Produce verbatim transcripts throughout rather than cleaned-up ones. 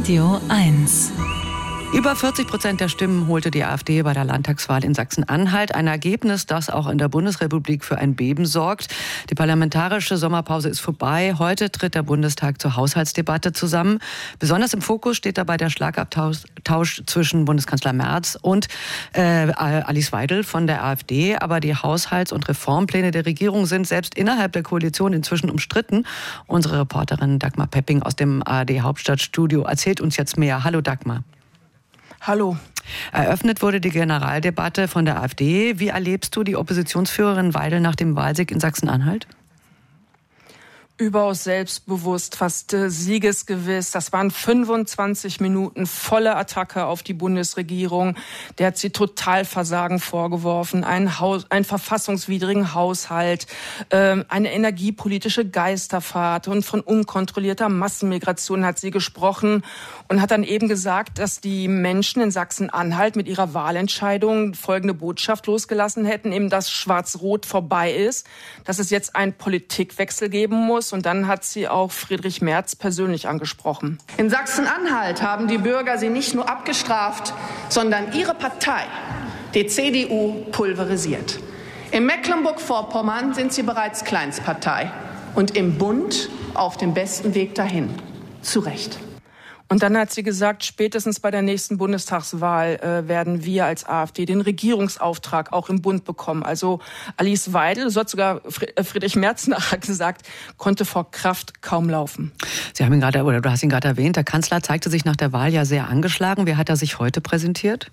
Radio eins. Über vierzig Prozent der Stimmen holte die AfD bei der Landtagswahl in Sachsen-Anhalt. Ein Ergebnis, das auch in der Bundesrepublik für ein Beben sorgt. Die parlamentarische Sommerpause ist vorbei. Heute tritt der Bundestag zur Haushaltsdebatte zusammen. Besonders im Fokus steht dabei der Schlagabtausch zwischen Bundeskanzler Merz und äh, Alice Weidel von der AfD. Aber die Haushalts- und Reformpläne der Regierung sind selbst innerhalb der Koalition inzwischen umstritten. Unsere Reporterin Dagmar Pepping aus dem A R D-Hauptstadtstudio erzählt uns jetzt mehr. Hallo Dagmar. Hallo. Eröffnet wurde die Generaldebatte von der AfD. Wie erlebst du die Oppositionsführerin Weidel nach dem Wahlsieg in Sachsen-Anhalt? Überaus selbstbewusst, fast äh, siegesgewiss. Das waren fünfundzwanzig Minuten volle Attacke auf die Bundesregierung. Der hat sie Totalversagen vorgeworfen, einen, Haus, einen verfassungswidrigen Haushalt, äh, eine energiepolitische Geisterfahrt und von unkontrollierter Massenmigration hat sie gesprochen und hat dann eben gesagt, dass die Menschen in Sachsen-Anhalt mit ihrer Wahlentscheidung folgende Botschaft losgelassen hätten, eben dass Schwarz-Rot vorbei ist, dass es jetzt einen Politikwechsel geben muss. Und dann hat sie auch Friedrich Merz persönlich angesprochen. In Sachsen-Anhalt haben die Bürger sie nicht nur abgestraft, sondern ihre Partei, die C D U, pulverisiert. In Mecklenburg-Vorpommern sind sie bereits Kleinstpartei und im Bund auf dem besten Weg dahin. Zu Recht. Und dann hat sie gesagt, spätestens bei der nächsten Bundestagswahl äh, werden wir als AfD den Regierungsauftrag auch im Bund bekommen. Also Alice Weidel, so hat sogar Friedrich Merz nachher gesagt, konnte vor Kraft kaum laufen. Sie haben ihn gerade, oder du hast ihn gerade erwähnt, der Kanzler zeigte sich nach der Wahl ja sehr angeschlagen. Wie hat er sich heute präsentiert?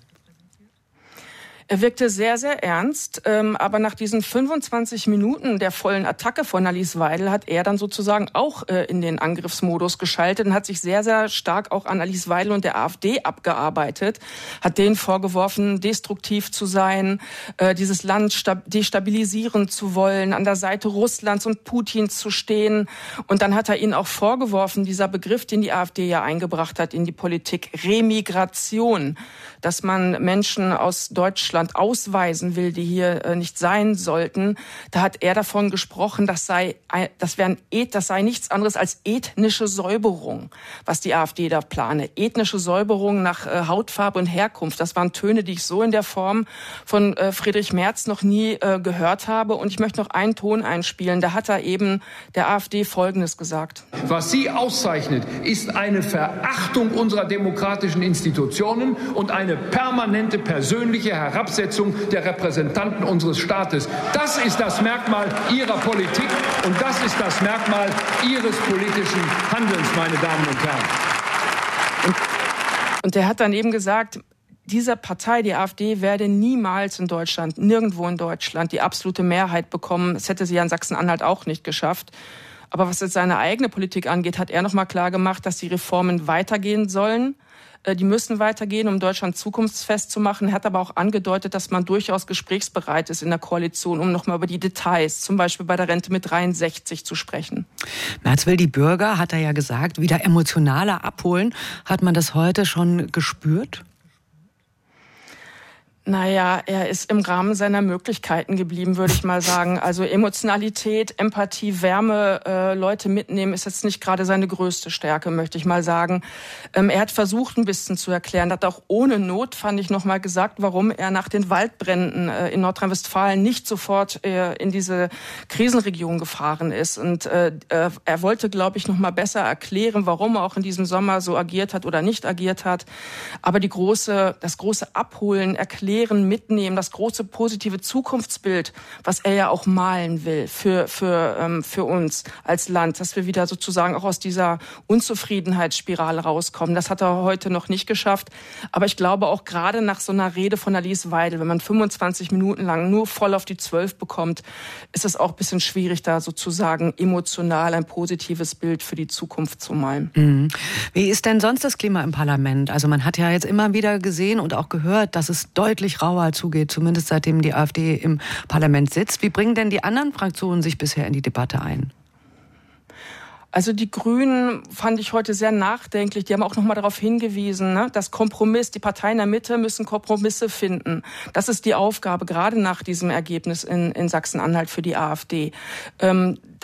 Er wirkte sehr, sehr ernst, ähm, aber nach diesen fünfundzwanzig Minuten der vollen Attacke von Alice Weidel hat er dann sozusagen auch äh, in den Angriffsmodus geschaltet und hat sich sehr, sehr stark auch an Alice Weidel und der AfD abgearbeitet, hat denen vorgeworfen, destruktiv zu sein, äh, dieses Land stab- destabilisieren zu wollen, an der Seite Russlands und Putins zu stehen. Und dann hat er ihnen auch vorgeworfen, dieser Begriff, den die AfD ja eingebracht hat in die Politik, Remigration, dass man Menschen aus Deutschland ausweisen will, die hier äh, nicht sein sollten. Da hat er davon gesprochen, das sei, das wären, das sei nichts anderes als ethnische Säuberung, was die AfD da plane. Ethnische Säuberung nach äh, Hautfarbe und Herkunft. Das waren Töne, die ich so in der Form von äh, Friedrich Merz noch nie äh, gehört habe. Und ich möchte noch einen Ton einspielen. Da hat er eben der AfD Folgendes gesagt. Was sie auszeichnet, ist eine Verachtung unserer demokratischen Institutionen und eine permanente persönliche Herabsetzung der Repräsentanten unseres Staates. Das ist das Merkmal ihrer Politik und das ist das Merkmal ihres politischen Handelns, meine Damen und Herren. Und, und er hat dann eben gesagt, diese Partei, die AfD, werde niemals in Deutschland, nirgendwo in Deutschland, die absolute Mehrheit bekommen. Das hätte sie ja in Sachsen-Anhalt auch nicht geschafft. Aber was jetzt seine eigene Politik angeht, hat er noch mal klar gemacht, dass die Reformen weitergehen sollen. Die müssen weitergehen, um Deutschland zukunftsfest zu machen. Er hat aber auch angedeutet, dass man durchaus gesprächsbereit ist in der Koalition, um nochmal über die Details, zum Beispiel bei der Rente mit dreiundsechzig zu sprechen. Merz will die Bürger, hat er ja gesagt, wieder emotionaler abholen. Hat man das heute schon gespürt? Naja, er ist im Rahmen seiner Möglichkeiten geblieben, würde ich mal sagen. Also Emotionalität, Empathie, Wärme, äh, Leute mitnehmen, ist jetzt nicht gerade seine größte Stärke, möchte ich mal sagen. Ähm, er hat versucht, ein bisschen zu erklären, hat auch ohne Not, fand ich, noch mal gesagt, warum er nach den Waldbränden äh, in Nordrhein-Westfalen nicht sofort äh, in diese Krisenregion gefahren ist. Und äh, er wollte, glaube ich, noch mal besser erklären, warum er auch in diesem Sommer so agiert hat oder nicht agiert hat. Aber die große, das große Abholen, Erklären, mitnehmen, das große positive Zukunftsbild, was er ja auch malen will für für ähm, für uns als Land, dass wir wieder sozusagen auch aus dieser Unzufriedenheitsspirale rauskommen. Das hat er heute noch nicht geschafft. Aber ich glaube auch gerade nach so einer Rede von Alice Weidel, wenn man fünfundzwanzig Minuten lang nur voll auf die zwölf bekommt, ist es auch ein bisschen schwierig, da sozusagen emotional ein positives Bild für die Zukunft zu malen. Mhm. Wie ist denn sonst das Klima im Parlament? Also man hat ja jetzt immer wieder gesehen und auch gehört, dass es deutlich rauer zugeht, zumindest seitdem die AfD im Parlament sitzt. Wie bringen denn die anderen Fraktionen sich bisher in die Debatte ein? Also die Grünen fand ich heute sehr nachdenklich. Die haben auch noch mal darauf hingewiesen, ne, dass Kompromiss, die Parteien in der Mitte müssen Kompromisse finden. Das ist die Aufgabe, gerade nach diesem Ergebnis in, in Sachsen-Anhalt für die AfD. Ähm,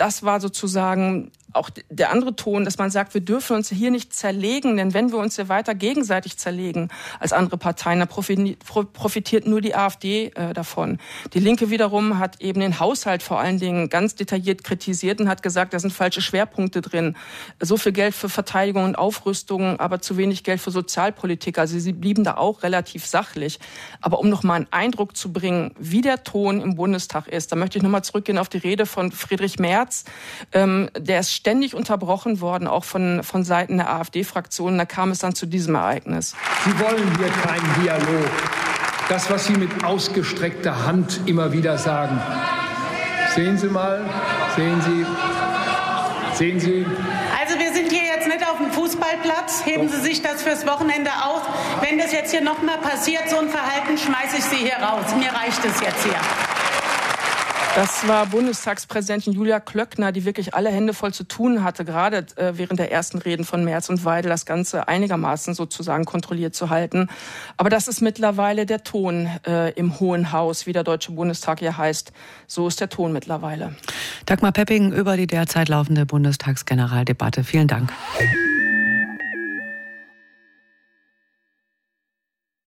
das war sozusagen auch der andere Ton, dass man sagt, wir dürfen uns hier nicht zerlegen, denn wenn wir uns hier weiter gegenseitig zerlegen als andere Parteien, dann profitiert nur die AfD äh, davon. Die Linke wiederum hat eben den Haushalt vor allen Dingen ganz detailliert kritisiert und hat gesagt, da sind falsche Schwerpunkte drin. So viel Geld für Verteidigung und Aufrüstung, aber zu wenig Geld für Sozialpolitik. Also sie blieben da auch relativ sachlich. Aber um noch mal einen Eindruck zu bringen, wie der Ton im Bundestag ist, da möchte ich noch mal zurückgehen auf die Rede von Friedrich Merz. Ähm, der ist ständig unterbrochen worden, auch von, von Seiten der AfD-Fraktion. Da kam es dann zu diesem Ereignis. Sie wollen hier keinen Dialog. Das, was Sie mit ausgestreckter Hand immer wieder sagen. Sehen Sie mal, sehen Sie, sehen Sie. Also wir sind hier jetzt nicht auf dem Fußballplatz. Heben Sie sich das fürs Wochenende auf. Wenn das jetzt hier noch mal passiert, so ein Verhalten, schmeiße ich Sie hier raus. Mir reicht es jetzt hier. Das war Bundestagspräsidentin Julia Klöckner, die wirklich alle Hände voll zu tun hatte, gerade äh, während der ersten Reden von Merz und Weidel, das Ganze einigermaßen sozusagen kontrolliert zu halten. Aber das ist mittlerweile der Ton äh, im Hohen Haus, wie der Deutsche Bundestag ja heißt. So ist der Ton mittlerweile. Dagmar Pepping über die derzeit laufende Bundestagsgeneraldebatte. Vielen Dank.